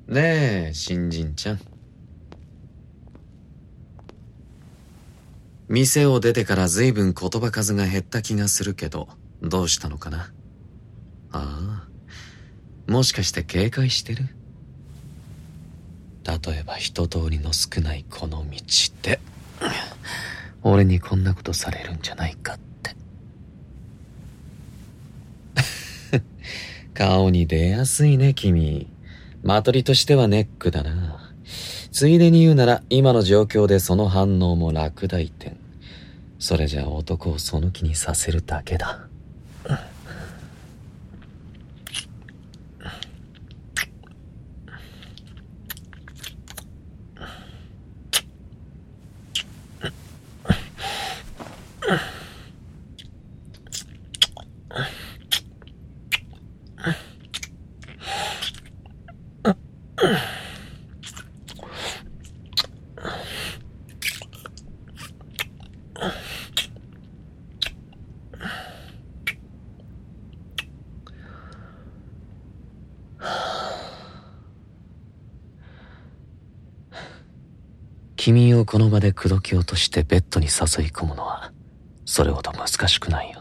ねえ、新人ちゃん。店を出てから随分言葉数が減った気がするけど、どうしたのかな。ああ、もしかして警戒してる？例えば人通りの少ないこの道で、俺にこんなことされるんじゃないかって。顔に出やすいね、君。マトリとしてはネックだな。ついでに言うなら、今の状況でその反応も落第点。それじゃあ男をその気にさせるだけだ。君をこの場で口説き落としてベッドに誘い込むのはそれほど難しくないよ。